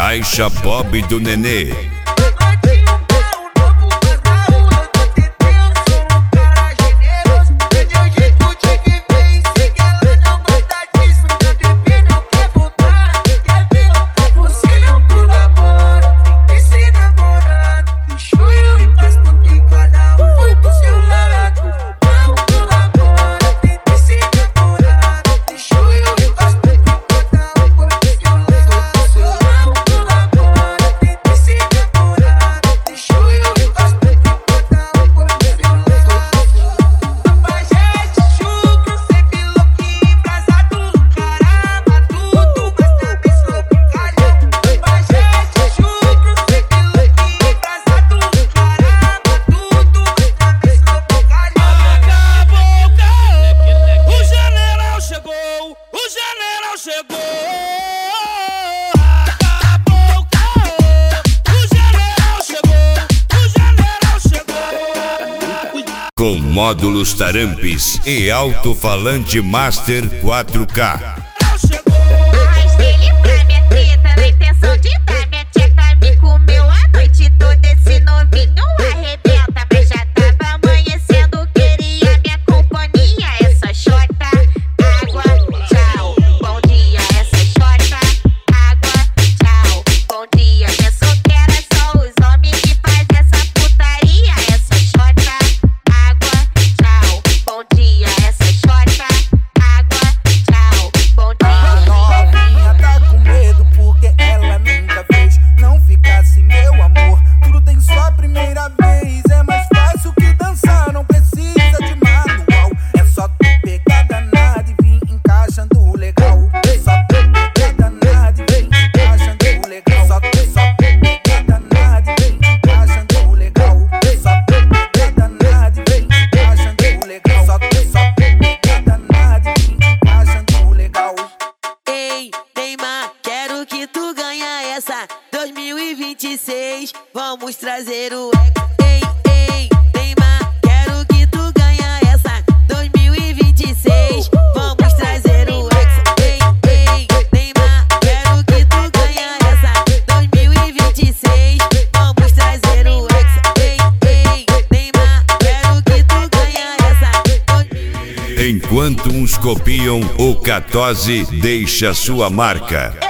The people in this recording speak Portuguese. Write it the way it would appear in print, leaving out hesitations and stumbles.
Caixa Bob do Nenê. Com módulos Tarampes e alto-falante Master 4K. Quero que tu ganha essa 2026, vamos trazer o ei, ei, Neymar, quero que tu ganha essa 2026, vamos trazer o ei, ei, Neymar, quero que tu ganha essa 2026, vamos trazer o ei, ei, Neymar, quero que tu ganha essa. Enquanto uns copiam, o Catose deixa sua marca.